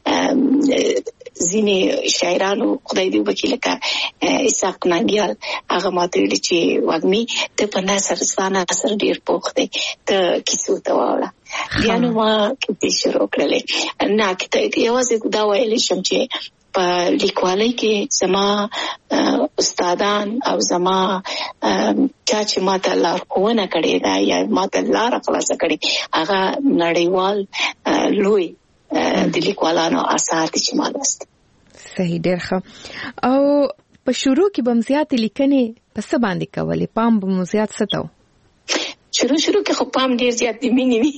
ځینې شاعرانو خدای دې وکړي لکه اسحاق ننګیال هغه ماته ویل چې وګمي ته په نثر ستانه اثر ډیر پوښتې ته کیسو ته واوله بیا نو ما کیسې شروع کړلې نه کته یوازې دا ویل شم چې په لیکوالۍ کې زما استادان او زما چا چې ماته لارښوونه کړې ده یا ماته لار خلاصه کړې هغه نړیوال لوی د لیکوالانو آثار چې ما لوست صحیح ډېر ښه او په شروع کې به مزيات لیکنې په څه باندې کولې پام به مزيات ستو شروع شروع کې خو پام ډېر زیات دی مینې وی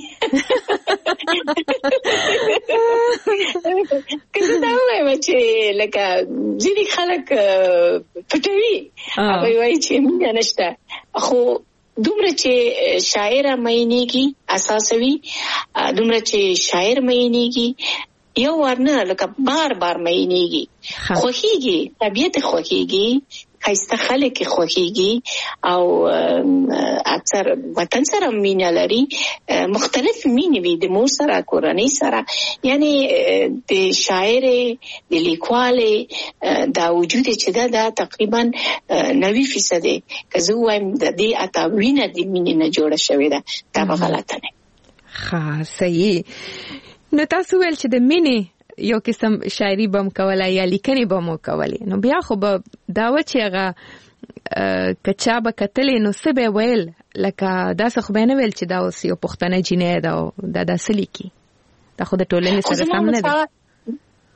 کله دا وایم چې لکه ځینې خلک پټوي هغه وایي چې مینه نشته خو دومره چې شاعر مېنيږي اساسوي دومره چې شاعر مېنيږي یو ورنه لکه بار بار مېنيږي خوخيږي طبيعت خوخيږي خاصه خلک خوخيږي او اکثر وطن سره مینه لري مختلف مینې وي د مور سره کورنۍ سره یعنی د شاعر د لیکوال دا وجود چې دا, دا تقریبا نوي فیصد که زه وایم د دې اتاوینه د مینې نه جوړه شوې ده دا به غلطه نه ښه صحیح نو تاسو ول چې د مینې یو قسم شاعري بم کوله یا لیکنې بم کوله نو بیا خو به داوه چې هغه کچا به کتلې نو څه به ویل لکه دا څه خو به نه ویل چې دا اوس یو پښتنه جینې دا دا داسې لیکي دا خو د ټولنې سره سم نه دی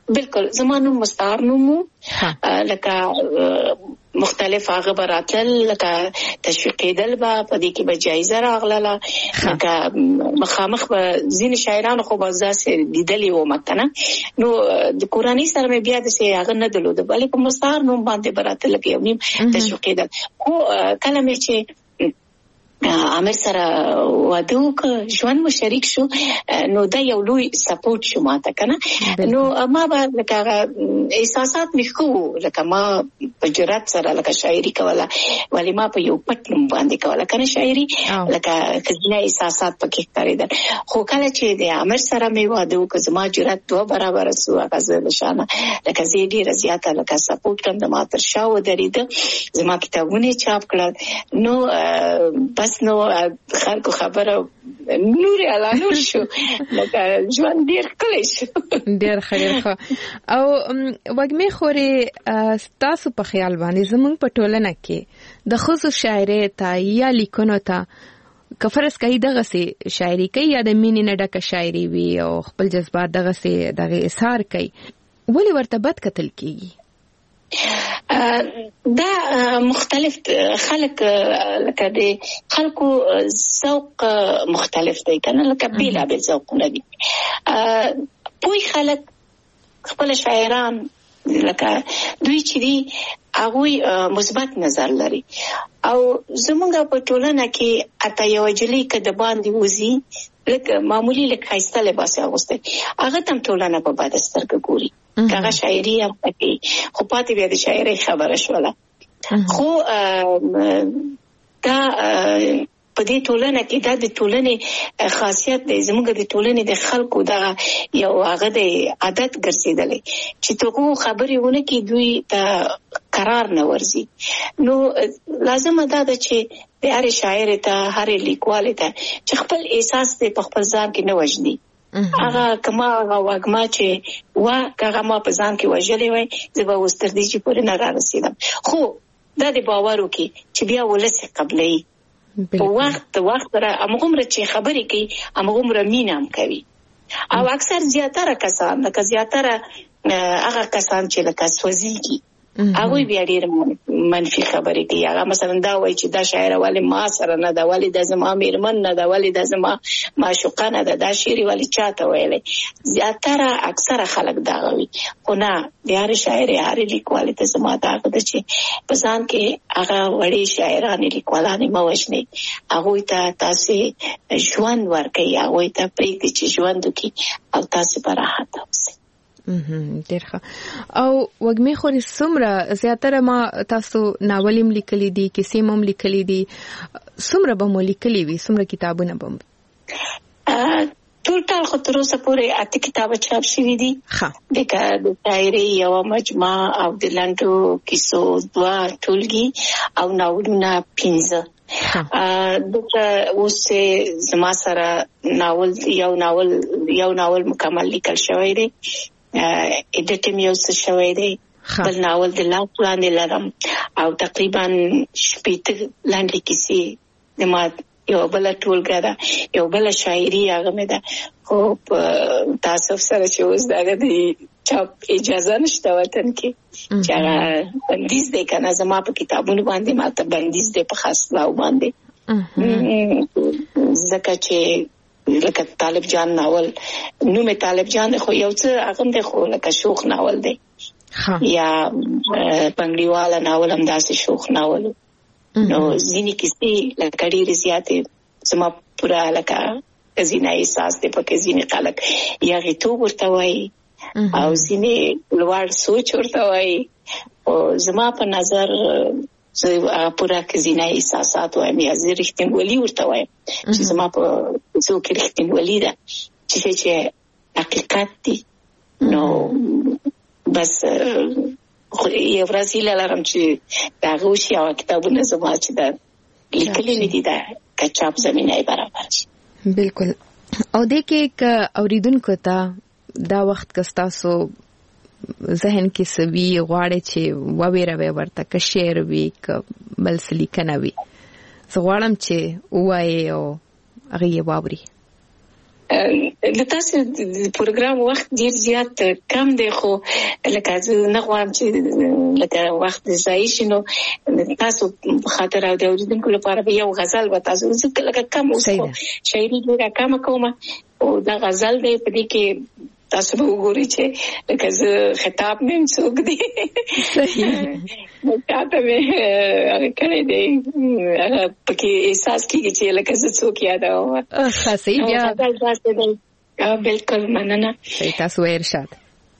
بالکل زمانو مستعار نومو لکه مختلف هغه براتل لکه تشویق کېدل به په دې کې به جایزه راغله لکه مخامخ به ځینې شاعرانو خو به ځاسې لیدلي وم که نه نو د کورنۍ سره مې بیا داسې هغه نه درلوده بلې په مستعار نوم باندې براتل لکه یو نیم تشویق کېدل خو کله مې چې عامر سره واده وکړ ژوند مو شریک شو نو دا یو لوی سپورټ شو ماته که نه نو ما به لکه احساسات مې ښه وو لکه ما په جرات سره لکه شاعري کوله ولې ما په یو پټ نوم باندې کوله که نه شاعري لکه ښځینه احساسات پکې ښکارېدل خو کله چې د عامر سره مې واده وکړ زما جرات دوه برابره سو هغه زه له شانه لکه زه یې ډېره زیاته لکه سپورټ کړم د ما تر شا ودرېده زما کتابونه یې چاپ کړل نو بس نو خلکو خبره نور علا نور شو لکه ژوند ډېر ښکلی شو ډېر ښه ډېر ښه او وږمې خورې ستاسو په خیال باندې زموږ په ټولنه کې د ښځو شاعرۍ ته یا لیکنو ته که فرض کوي دغسې شاعري کوي یا د مینې نه ډکه شاعري وي او خپل جذبات دغسې دغه اظهار کوي ولې ورته بد کتل کېږي دا مختلف خلک لکه د خلکو ذوق مختلف دی کنه لکه بیلابیل ذوقونه دي پوی خلک خپل شاعران لکه دوی چې دي هغوی مثبت نظر لري او زمونږ په ټولنه کې اته یو جلی که د باندې وزي لکه معمولی لکه ښایسته لباس اغوستی هغه ته هم ټولنه په بده سترګه ګوري هغه شاعري هم کوي خو پاتې بیا د شاعرۍ خبره شوله خو دا په دې ټولنه کې دا د ټولنې خاصیت دی زموږ د ټولنې د خلکو دا یو هغه د عادت ګرځېدلی چې دغو خبرې ونه کړي دوی ته قرار نه ورځي نو لازمه دا ده چې د هرې شاعرې ته هرې لیکوالې ته چې خپل احساس دی په خپل ځان کې نه وژني هغه کما هغه وږمه چې وا هغه ما په ځان کې وژلې وای زه به اوس تر دې چې پورې نه رارسېدم خو دا د باور وکړي چې بیا ولس یې قبلوي په وخت وخت سره همغومره چې خبرې کوي همغومره مینه هم کوي او اکثر زیاتره کسان لکه زیاتره هغه کسان چې لکه سوځېږي هغوی بیا ډېر منفي خبرې کوي هغه مثلا دا وایي چې دا شاعره ولې ما سره نه ده ولې دا زما میرمن نه ده ولې دا زما معشوقه نه ده دا شعر ولې چاته ویلی زیاتره اکثره خلک دغه وي خو نه د هرې شاعرې هرې لیکوالې ته زما دغه ده چې په ځان کې هغه وړې شاعرانې لیکوالانې مه وژنئ هغوی ته تاسې ژوند ورکوئ هغوی ته پرېږدئ چې ژوند وکړي او تاسې به راحته اوسئ ډېر ښه او وږمې خورې څومره زیاتره ما تاسو ناول هم لیکلي دي کیسې هم لیکلي دي څومره به مو لیکلي وي څومره کتابونه به ټول ټال خو تر اوسه پورې اته کتابه چاپ شوي دي لکه د شاعرۍ یوه مجموعه او د لنډو کیسو دوه ټولګي او ناولونه پنځه دغه اوس زما سره ناول یو ناول یو ناول مکمل لیکل شوی دی ایډیټ مې یو څه شوی دی بل ناول د لاس لاندې لرم او تقریبا شپېته لنډې کیسې د ما یو بله ټولګه ده یو بله شاعري هغه مې ده خو په تاسف سره چې اوس دغه د چاپ اجازه نشته وطن کې چې هغه بندیز دی که نه زما په کتابونو باندې ماته بندیز دی په خاصلاو باندې ځکه چې لکه طالب جان ناول نوم طالب جان خو یو څه هغه دی خو لکه شوخ ناول دی یا بنګړیواله ناول هم داسې شوخ ناول نو ځینې کیسې لکه ډېرې زیاتې زما پوره لکه ښځینه احساس دی پکې ځینې خلک یاغیتوب ورته وایي او ځینې لوړ سوچ ورته وایي خو زما په نظر زه پوره ښځینه احساسات وایم یا زه رښتینولي ورته وایم چې زما په څو کې رښتینولي ده چې چې حقیقت دی نو بس یو ورځ هیله لرم چې د هغه وشي او کتابونه زما چې د لیکلي مې دي د چاپ زمینه یې برابر شي بالکل او دې کې که اوریدونکو ته دا وخت که ستاسو ذهن کې سوي غواړي چې وویروي ورته که شعر وي که بل څه لیکنه وي زه غواړم چې ووایي او هغه یې واوري د تاسو د پروګرام وخت ډیر زیات کم دی خو لکه زه نه غواړم چې لکه وخت ضایع شي نو تاسو خاطر او د اوریدونکو لپاره یو غزل و تاسو ځکه لکه کم اوس شاعري ډیره کم کومه او دا غزل دی په دې کې تاسو به وګورئ چې لکه زه خطاب مې څوک دی نو تاسو مې هغه کړی دی هغه پکې احساس کیږي چې لکه زه څوک یادوم خاصی بیا بالکل مننه تاسو ارشاد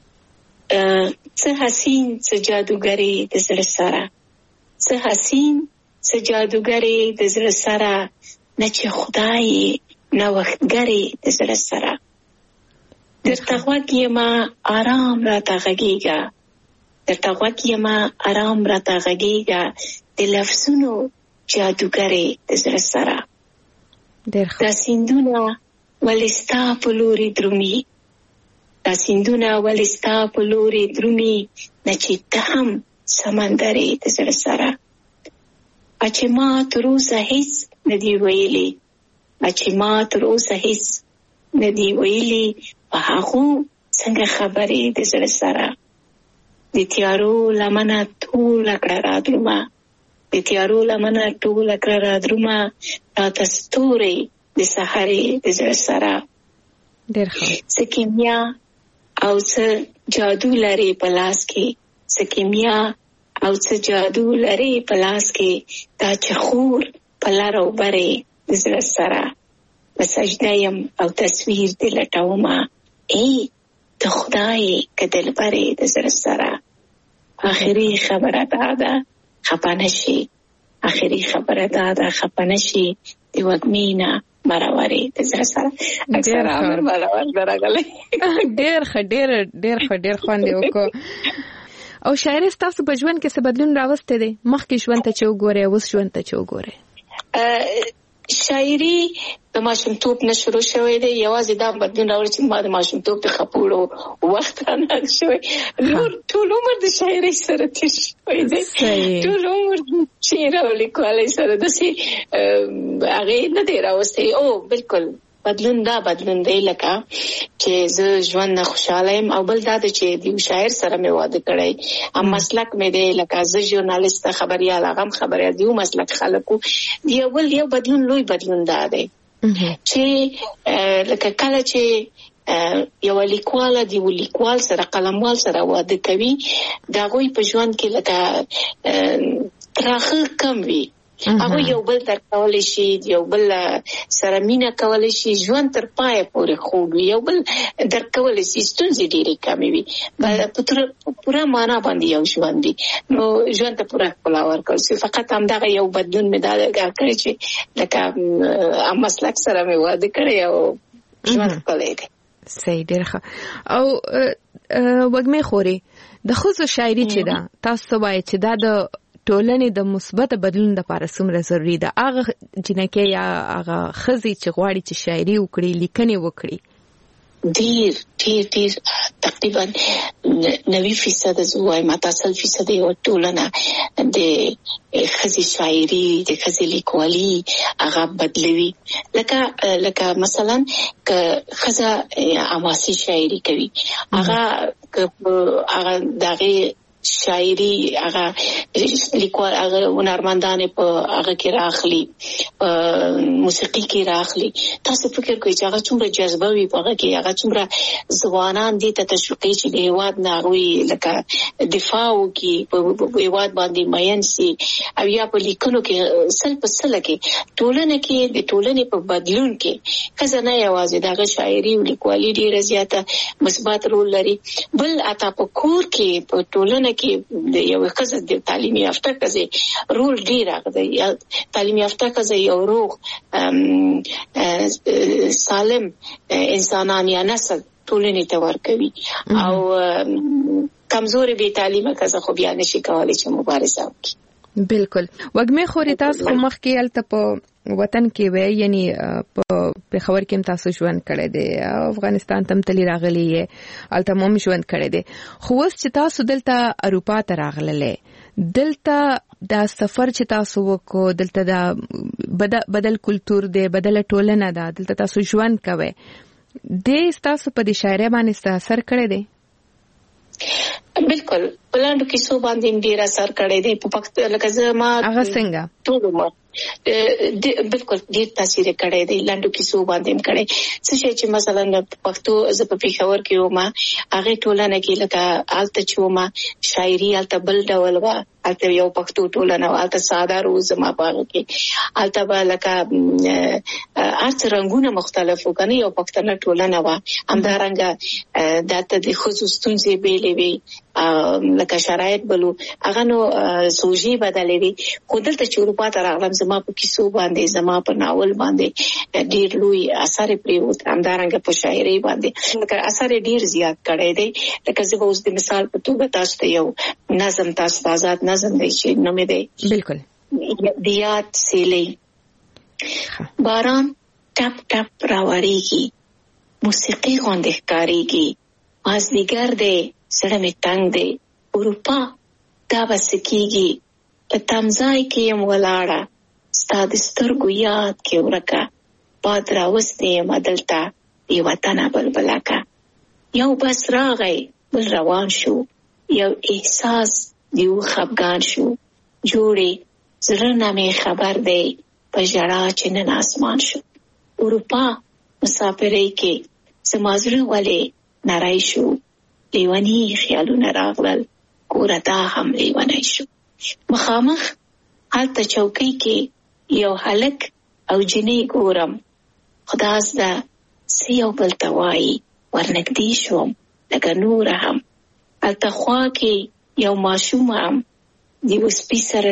څه حسین څه جادوګری د زړه سره څه حسین څه جادوګری د زړه سره نه چې خدای نه وختګری د زړه سره درته غوږ ما آرام راته غږیږه درته غوږ ما آرام راته غږیږه د لفظونو جادوګری د زړه سره دا سیندونه ولې ستا په لوري درومي دا سیندونه ولې ستا په لوري درومي نه چې ته هم سمندرې د زړه سره چې ما تر اوسه هیڅ نه دي ویلي چې ما تر اوسه هیڅ نه دي ویلي په هغو څنګه خبرې د زړه سره د تیارو لمنه ټوله کړه را درومه د تیارو لمنه ټوله کړه را درومه راته ستوري د سحرې د زړه سره ډېر ښه څه کیمیا او څه جادو لري په لاس کې څه کیمیا او څه جادو لري په لاس کې دا چې خور په لار او برې د زړه سره په سجده یم او تصویر دې لټومه ای د خدای که دلبرې د زړه سره آخري خبره دا ده خفه نشي آخري خبره دا ده خفه نشي د وږمې نه مرورې د زړه سره اکثر امر مرور درغلی ډېر ښه ډېر ډېر ښه ډېر خوند یې وکړو او شاعري ستاسو په ژوند کې څه بدلون راوستی دی مخکې ژوند ته چې وګورئ اوس ژوند ته چې وګورئ شاعري د ماشومتوب نه شروع شوی دی یوازې دا بدلون راوړي چې ما د ماشومتوب د خپوړو وخت رانه شوی نور ټول عمر د شاعري سره تیر شوی دی ټول عمر شعر او لیکوالۍ سره داسې هغې نه دی راوستی او بالکل بدلون دا بدلون دی لکه چې زه ژوند نه خوشحاله یم او بل دا دی چې د یو شاعر سره مې واده کړی هم مسلک مې دی لکه زه ژورنالیست خبریال هغه هم خبریال د یو مسلک خلکو د یو بل یو بدلون لوی بدلون دا دی چې لکه کله چې یو لیکواله د یو لیکوال سره قلموال سره واده کوي د هغوی په ژوند کې لکه تراخه کم وي هغه یو بل در کولای شي یو بل سره مینا کولای شي ژوند تر پای پورې خوږ یو بل در کولای شي ستونزې ډېرې کمې وي په پوره معنا باندې یو ژوند دی نو ژوند ته پوره ښکلا ورکول شي فقط همدغه یو بدلون مې دا کړی چې لکه ام مسلک سره مې واده کړی او ژوند ښکلی دی صحیح ډېر ښه او وږمې خورې د ښځو شاعري چې ده تاسو وایئ چې دا د ټولنې د مثبت بدلون لپاره څومره ضروري ده هغه جنکې یا هغه ښځې چې غواړي چې شاعري وکړي لیکنې وکړي ډیر ډیر ډیر تقریبا نوي فیصد زه وایم اتاسل فیصد یو ټولنه د ښځې شاعري د ښځې لیکوالي هغه بدلوي لکه لکه مثلا که ښځه حماسي شاعري کوي هغه هغه دغه شاعري هغه لیکوال هغه هنرمندان په هغه کې راخلي موسیقي کې راخلي تاسو فکر کوئ چې هغه څومره جذبه وي په هغه کې هغه څومره ځوانان دي ته تشویقي چې د هیواد نه هغوی لکه دفاع وکړي په هیواد باندې مین سي او یا په لیکنو کې سل په سله کې ټولنه کې د ټولنې په بدلون کې ښځه نه یوازې دغه شاعري او لیکوالي ډېره زیاته مثبت رول لري بل حتی په کور کې په ټولنه کې د یو ښځه د تعلیم یافته ښځې رول ډېر هغه دی تعلیم یافته ښځه یو روغ سالم انسانان یا نسل ټولنې ته ورکوي او کمزورې بې تعلیمه ښځه خو بیا نشي کولی چې مبارزه وکړي بالکل وږمې خورې تاسو خو مخکې هلته په وطن کې وای یعنی په پېښور کې هم تاسو ژوند کړی دی افغانستان ته هم تللی راغلی یې هلته هم ژوند کړی دی خو اوس چې تاسو دلته اروپا ته راغللی دلته دا سفر چې تاسو وکړو دلته دا بدل کلتور دی بدله ټولنه ده دلته تاسو ژوند کوئ د تاسو په دې شاعرۍ باندې اثر کړی دی؟ بالکل بلاندو کیسو باندې ډیر اثر کړی دی په پښتو لکه زما هغه څنګه ټول ما بالکل ډیر تاثیر کړی دی لاندو کیسو باندې کړی څه شي چې مثلا په پښتو ز په پیښور کې و ما هغه ټولنه کې لکه آلته چې ما شاعري آلته بل ډول وا آلته یو پښتو ټولنه آلته ساده روز ما باغ کې آلته به لکه ارڅ رنگونه مختلفو کنه یو پښتنه ټولنه وا همدارنګه داته د خصوصي ستونزې بیلې وي لکه شرایط بلو هغه نو سوژي بدلې وي خو دلته چې اروپا ته راغلم زما په کیسو باندې زما په ناول باندې ډیر لوی اثر پریوت همدارنګه په شاعري باندې لکه اثر ډیر زیات کړی دی لکه زه اوس د مثال په توګه تاسو ته یو نظم تاسو آزاد نظم دی چې نوم دی بالکل دیات سیلی باران ټپ ټپ راوړيږي موسیقي غونډه ښکاریږي مازدیګر دی سړی می تنگ دی اروپا دا بس کیږي په تمځای کې يم ولاړه ستاد سترګو یاد کې ورکا باد راوستې مدلتا دی وطن بلبلاکا یو بس راغی بل روان شو یو احساس دیو خفګان شو جوړې زړه مې خبر دی په ژړا چې نن اسمان شو اروپا مسافرۍ کې سمازره ولې نارای شو لیوانی خیالونه راغلل کورتا هم لیوانی شو مخامخ حالت چوکۍ کې یو هلک او جنې ګورم خداز دا سیو بل توای ورنګدي شوم لکه نور هم حالت خوا کې یو ماشوم هم دی وسپی سره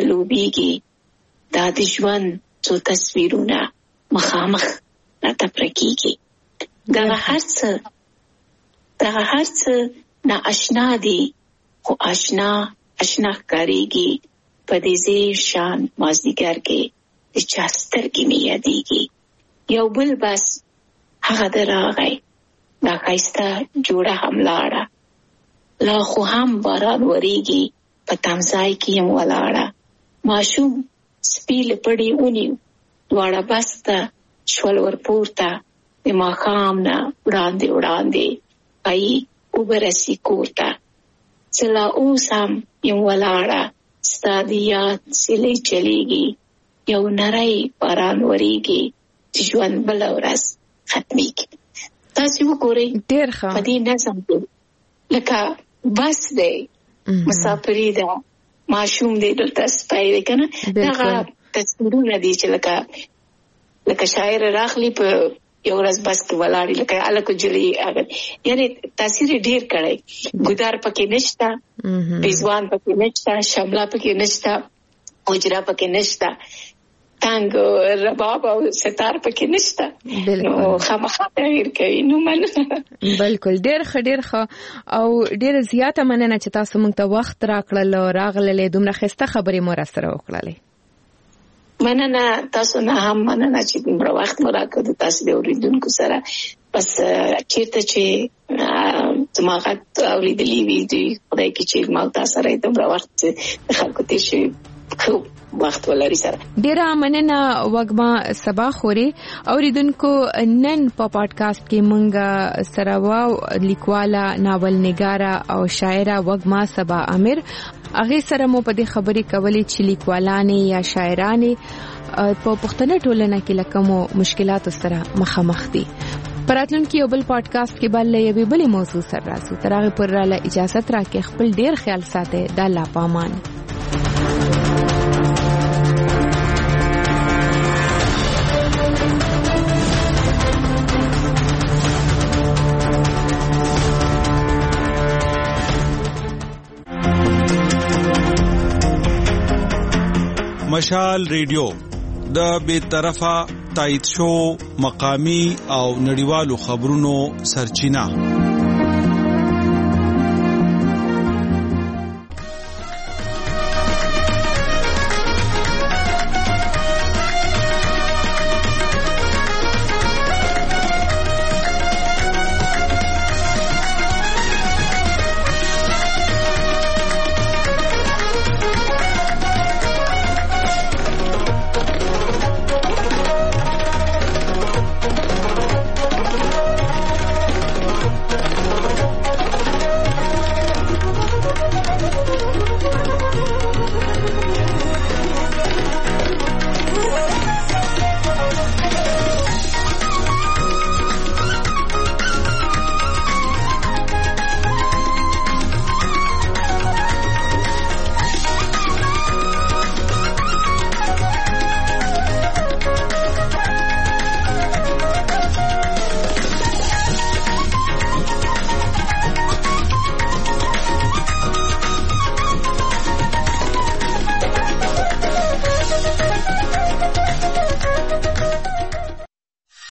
لوبيږي دا د ژوند څو تصویرونه مخامخ راته پرکیږي دا هرڅ دا هرڅ نا آشنا دی خو آشنا آشنا کاریږي په دې زیر شان مازدیګر کې د چاستر کې می یادېږي یو بل بس هغه دراغی دا خایسته جوړه هم لاړه لا خو هم باران وریږي په تمځای کې هم ولاړه ماشوم سپیل پړی ونیو دواړه بس ته شول ورپورته د ماښام نه وړاندې وړاندې پای وبرسي کوتا چلا اوس هم یم ولاړه ستادیات سلی چلیږي یو نری باران وریږي چې ژوند بل ورځ ختميږي تاسو وګورئ ډېر ښه په دې نظم کې لکه بس دی مسافري ده ماشوم دی دلته سپای دی کنه هغه تصویرونه دي چې لکه لکه شاعر راخلی په یو ورځ بس کې ولاړی لکه الکو جلی هغه یعنی تاثیر ډیر کړی ګدار پکې نشتا پیزوان پکې نشتا شملا پکې نشتا اوجرا پکې نشتا تانګ رباب او ستار پکې نشتا نو خامخا تغیر کوي نو من بالکل ډیر خډیر خ او ډیر زیاته مننه چې تاسو موږ ته وخت راکړل او راغللې دومره خسته خبرې مو را سره وکړلې مننه تاسو نه هم مننه چې دومره وخت مو راکړ تاسو د اوریدونکو سره بس چیرته چې زما غږ اوریدلی وي دی خدای کې چې ما تاسو سره دومره وخت خلکو ته شي خو وخت ولري سره ډیره مننه وګما سبا خوري اوریدونکو نن په پادکاسټ کې مونږ سره واو لیکواله ناول نګاره او شاعره وګما سبا امیر هغه سره مو په دې خبرې کولې چې لیکوالانې یا شاعرانې په پښتنه ټولنه کې لکمو مشکلات سره مخامخ دي. پراتلونکي یو بل پادکاسټ کې بل یوه بل موضوع سره راځو. تر هغه پر را اجازه ترکه خپل ډیر خیال ساتي. د الله پامان. مشال ریډیو د بے طرفه تایید شو مقامی او نړیوالو خبرونو سرچینه